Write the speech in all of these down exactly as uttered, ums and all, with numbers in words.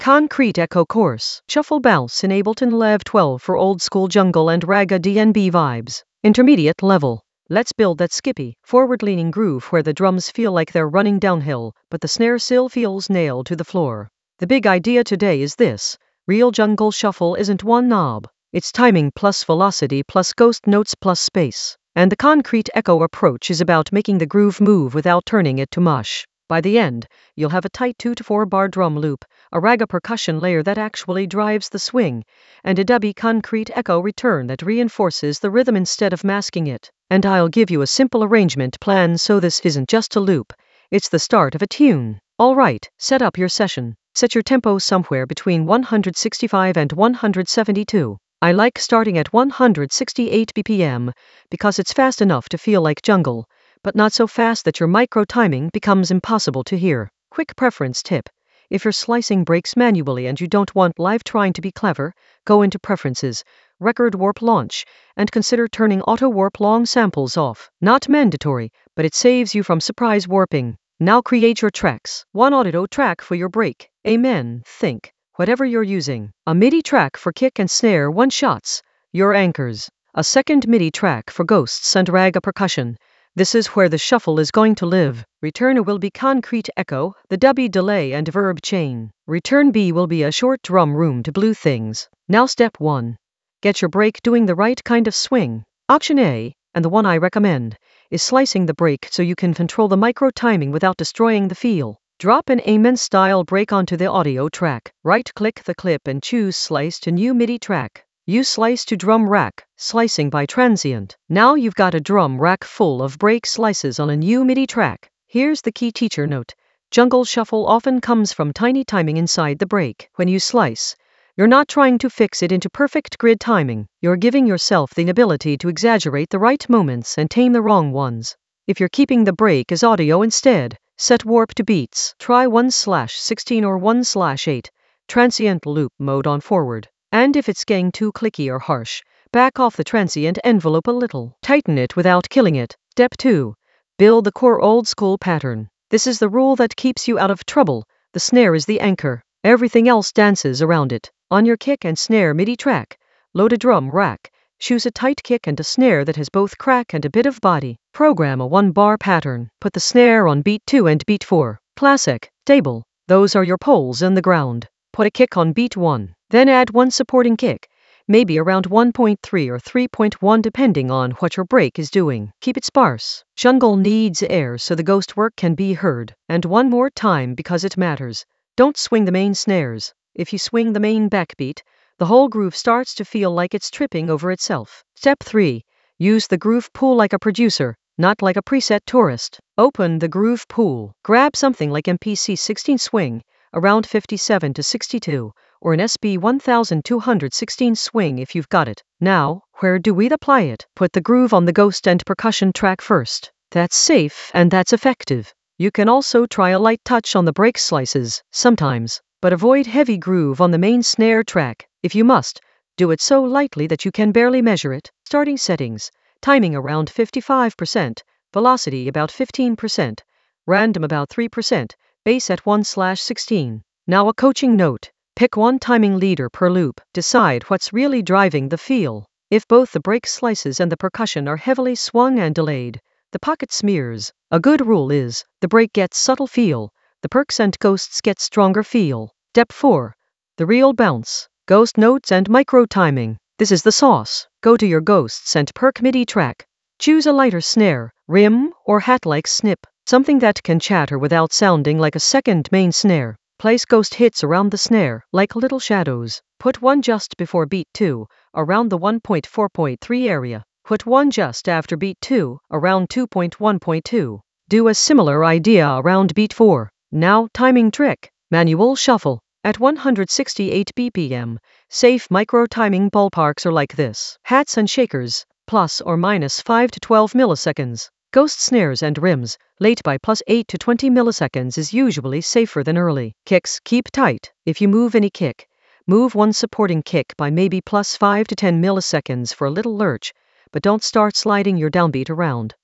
Concrete Echo Course. Shuffle Bounce in Ableton Lev twelve for old school jungle and raga D N B vibes. Intermediate level. Let's build that skippy, forward-leaning groove where the drums feel like they're running downhill, but the snare still feels nailed to the floor. The big idea today is this. Real jungle shuffle isn't one knob. It's timing plus velocity plus ghost notes plus space. And the concrete echo approach is about making the groove move without turning it to mush. By the end, you'll have a tight two to four bar drum loop, a raga percussion layer that actually drives the swing, and a dubby concrete echo return that reinforces the rhythm instead of masking it. And I'll give you a simple arrangement plan so this isn't just a loop, it's the start of a tune. Alright, set up your session. Set your tempo somewhere between one hundred sixty-five and one hundred seventy-two. I like starting at one hundred sixty-eight B P M because it's fast enough to feel like jungle, but not so fast that your micro timing becomes impossible to hear. Quick preference tip. If you're slicing breaks manually and you don't want live trying to be clever, go into Preferences, Record Warp Launch, and consider turning Auto Warp Long Samples off. Not mandatory, but it saves you from surprise warping. Now create your tracks. One audio track for your break. Amen. Think. Whatever you're using. A MIDI track for kick and snare one-shots. Your anchors. A second MIDI track for ghosts and raga percussion. This is where the shuffle is going to live. Return A will be concrete echo, the dubby delay and verb chain. Return B will be a short drum room to blue things. Now step one. Get your break doing the right kind of swing. Option A, and the one I recommend, is slicing the break so you can control the micro timing without destroying the feel. Drop an Amen style break onto the audio track. Right-click the clip and choose Slice to New MIDI Track. Use Slice to Drum Rack, slicing by transient. Now you've got a drum rack full of break slices on a new MIDI track. Here's the key teacher note. Jungle shuffle often comes from tiny timing inside the break. When you slice, you're not trying to fix it into perfect grid timing. You're giving yourself the ability to exaggerate the right moments and tame the wrong ones. If you're keeping the break as audio instead, set warp to beats. Try one slash sixteen or one slash eight. Transient loop mode on forward. And if it's getting too clicky or harsh, back off the transient envelope a little. Tighten it without killing it. Step two. Build the core old school pattern. This is the rule that keeps you out of trouble. The snare is the anchor. Everything else dances around it. On your kick and snare MIDI track, load a drum rack. Choose a tight kick and a snare that has both crack and a bit of body. Program a one-bar pattern. Put the snare on beat two and beat four. Classic, stable. Those are your poles in the ground. Put a kick on beat one. Then add one supporting kick, maybe around one point three or three point one depending on what your break is doing. Keep it sparse. Jungle needs air so the ghost work can be heard. And one more time because it matters. Don't swing the main snares. If you swing the main backbeat, the whole groove starts to feel like it's tripping over itself. Step three. Use the groove pool like a producer, not like a preset tourist. Open the groove pool. Grab something like M P C sixteen swing, around fifty-seven to sixty-two, or an S B twelve sixteen swing if you've got it. Now, where do we apply it? Put the groove on the ghost and percussion track first. That's safe and that's effective. You can also try a light touch on the break slices, sometimes, but avoid heavy groove on the main snare track. If you must, do it so lightly that you can barely measure it. Starting settings, timing around fifty-five percent, velocity about fifteen percent, random about three percent, bass at one slash sixteen. Now a coaching note. Pick one timing leader per loop. Decide what's really driving the feel. If both the break slices and the percussion are heavily swung and delayed, the pocket smears. A good rule is, the break gets subtle feel, the perks and ghosts get stronger feel. Step four. The real bounce. Ghost notes and micro timing. This is the sauce. Go to your ghosts and perk MIDI track. Choose a lighter snare, rim, or hat-like snip. Something that can chatter without sounding like a second main snare. Place ghost hits around the snare, like little shadows. Put one just before beat two, around the one point four point three area. Put one just after beat two, around two point one point two. Do a similar idea around beat four. Now, timing trick. Manual shuffle. At one hundred sixty-eight B P M, safe micro timing ballparks are like this. Hats and shakers, plus or minus five to twelve milliseconds. Ghost snares and rims, late by plus eight to twenty milliseconds is usually safer than early. Kicks, keep tight. If you move any kick, move one supporting kick by maybe plus five to ten milliseconds for a little lurch, but don't start sliding your downbeat around.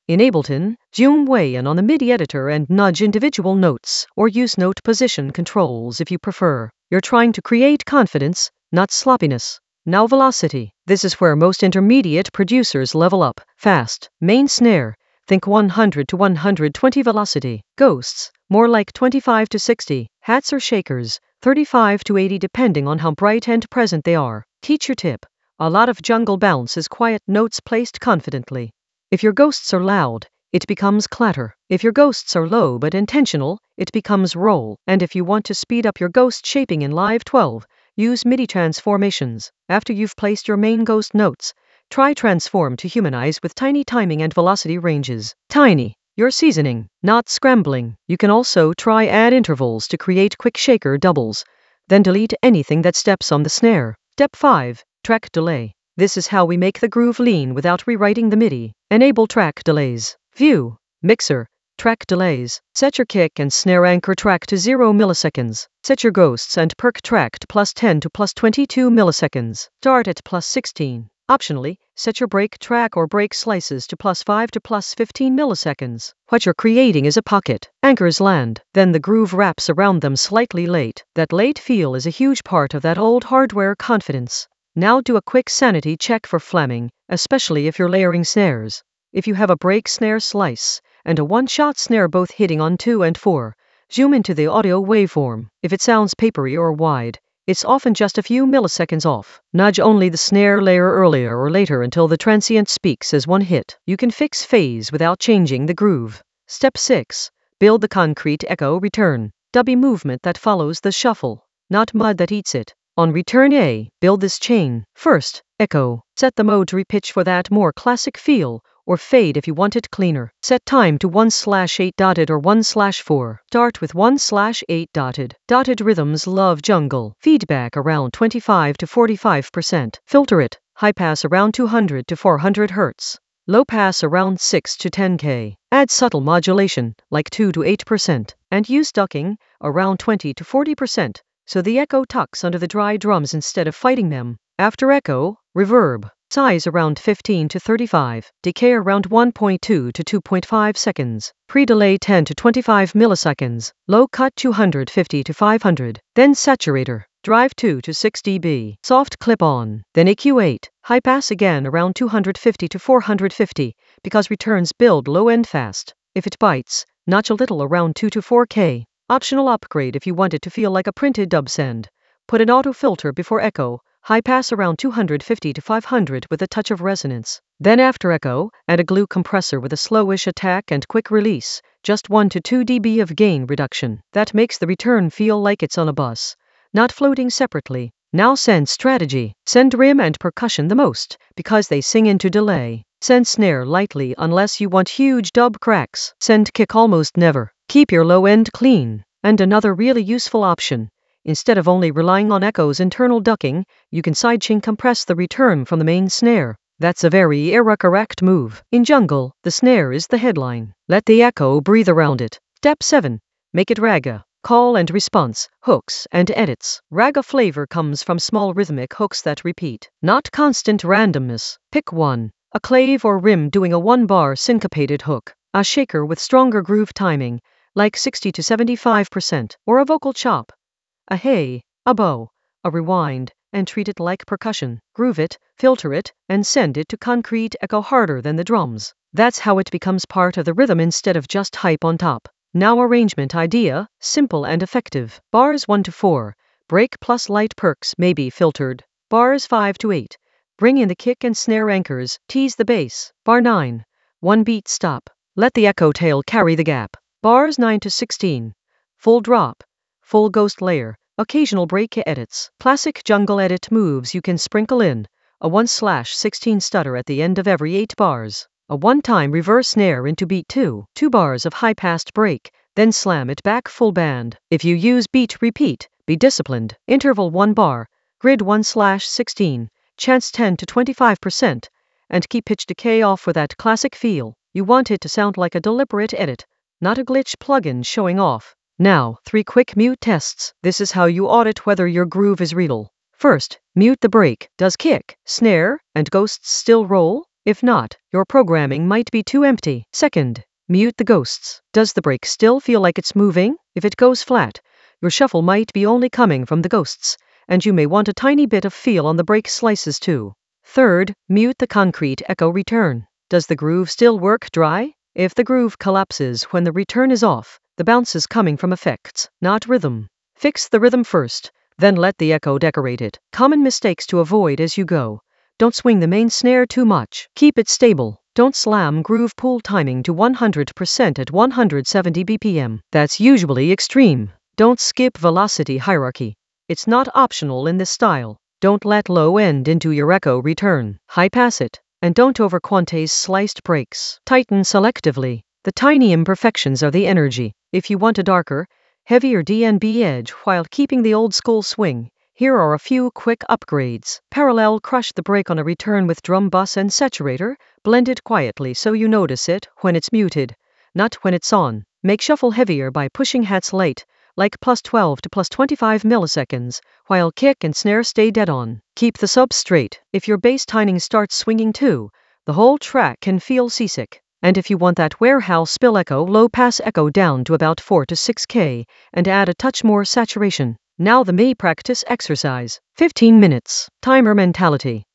In Ableton, zoom way in on the MIDI editor and nudge individual notes, or use note position controls if you prefer. You're trying to create confidence, not sloppiness. Now velocity. This is where most intermediate producers level up, fast. Main snare. Think one hundred to one hundred twenty velocity. Ghosts. More like twenty-five to sixty. Hats or shakers. thirty-five to eighty depending on how bright and present they are. Teacher tip. A lot of jungle bounce is quiet notes placed confidently. If your ghosts are loud, it becomes clatter. If your ghosts are low but intentional, it becomes roll. And if you want to speed up your ghost shaping in Live twelve, use MIDI transformations. After you've placed your main ghost notes, try transform to humanize with tiny timing and velocity ranges. Tiny. Your seasoning, not scrambling. You can also try add intervals to create quick shaker doubles. Then delete anything that steps on the snare. Step five. Track delay. This is how we make the groove lean without rewriting the MIDI. Enable track delays. View. Mixer. Track delays. Set your kick and snare anchor track to zero milliseconds. Set your ghosts and perk track to plus ten to plus twenty-two milliseconds. Start at plus sixteen. Optionally, set your break track or break slices to plus five to plus fifteen milliseconds. What you're creating is a pocket. Anchors land, then the groove wraps around them slightly late. That late feel is a huge part of that old hardware confidence. Now do a quick sanity check for flamming, especially if you're layering snares. If you have a break snare slice and a one-shot snare both hitting on two and four, zoom into the audio waveform. If it sounds papery or wide, it's often just a few milliseconds off. Nudge only the snare layer earlier or later until the transient speaks as one hit. You can fix phase without changing the groove. Step six. Build the concrete echo return. Dubby movement that follows the shuffle, not mud that eats it. On return A, build this chain. First, echo. Set the mode to repitch for that more classic feel, or fade if you want it cleaner. Set time to one slash eight dotted or one slash four. Start with one slash eight dotted. Dotted rhythms love jungle. Feedback around twenty-five to forty-five percent. Filter it. High pass around two hundred to four hundred hertz. Low pass around six to ten K. Add subtle modulation, like two to eight percent. And use ducking, around twenty to forty percent. So the echo tucks under the dry drums instead of fighting them. After echo, reverb. Size around fifteen to thirty-five. Decay around one point two to two point five seconds. Pre-delay ten to twenty-five milliseconds. Low cut two hundred fifty to five hundred. Then saturator. Drive two to six decibels. Soft clip on. Then E Q eight. High pass again around two hundred fifty to four hundred fifty, because returns build low end fast. If it bites, notch a little around two to four K. Optional upgrade if you want it to feel like a printed dub send. Put an auto filter before echo, high pass around two hundred fifty to five hundred with a touch of resonance. Then after echo, add a glue compressor with a slowish attack and quick release, just one to two decibels of gain reduction. That makes the return feel like it's on a bus, not floating separately. Now send strategy. Send rim and percussion the most, because they sing into delay. Send snare lightly unless you want huge dub cracks. Send kick almost never. Keep your low end clean. And another really useful option. Instead of only relying on echo's internal ducking, you can sidechain compress the return from the main snare. That's a very era-correct move. In jungle, the snare is the headline. Let the echo breathe around it. Step seven. Make it raga. Call and response, hooks and edits. Raga flavor comes from small rhythmic hooks that repeat, not constant randomness. Pick one. A clave or rim doing a one-bar syncopated hook. A shaker with stronger groove timing, like sixty to seventy-five percent, or a vocal chop. A hey, a bow, a rewind, and treat it like percussion. Groove it, filter it, and send it to concrete echo harder than the drums. That's how it becomes part of the rhythm instead of just hype on top. Now arrangement idea, simple and effective. Bars one to four, break plus light perks may be filtered. Bars five to eight, bring in the kick and snare anchors, tease the bass. Bar nine, one beat stop, let the echo tail carry the gap. Bars nine to sixteen, full drop, full ghost layer, occasional break edits. Classic jungle edit moves you can sprinkle in, a one slash sixteen stutter at the end of every eight bars. A one-time reverse snare into beat two, two bars of high-passed break, then slam it back full band. If you use beat repeat, be disciplined. Interval one bar, grid one slash sixteen, chance ten to twenty-five percent, and keep pitch decay off for that classic feel. You want it to sound like a deliberate edit, not a glitch plugin showing off. Now, three quick mute tests. This is how you audit whether your groove is real. First, mute the break. Does kick, snare, and ghosts still roll? If not, your programming might be too empty. Second, mute the ghosts. Does the brake still feel like it's moving? If it goes flat, your shuffle might be only coming from the ghosts, and you may want a tiny bit of feel on the brake slices too. Third, mute the concrete echo return. Does the groove still work dry? If the groove collapses when the return is off, the bounce is coming from effects, not rhythm. Fix the rhythm first, then let the echo decorate it. Common mistakes to avoid as you go. Don't swing the main snare too much. Keep it stable. Don't slam groove pull timing to one hundred percent at one hundred seventy B P M. That's usually extreme. Don't skip velocity hierarchy. It's not optional in this style. Don't let low end into your echo return. High pass it. And don't over-quantize sliced breaks. Tighten selectively. The tiny imperfections are the energy. If you want a darker, heavier D N B edge while keeping the old school swing, here are a few quick upgrades. Parallel crush the break on a return with drum bus and saturator. Blend it quietly so you notice it when it's muted, not when it's on. Make shuffle heavier by pushing hats late, like plus twelve to plus twenty-five milliseconds, while kick and snare stay dead on. Keep the sub straight. If your bass timing starts swinging too, the whole track can feel seasick. And if you want that warehouse spill echo, low pass echo down to about four to six K and add a touch more saturation. Now the May practice exercise. fifteen minutes. Timer mentality.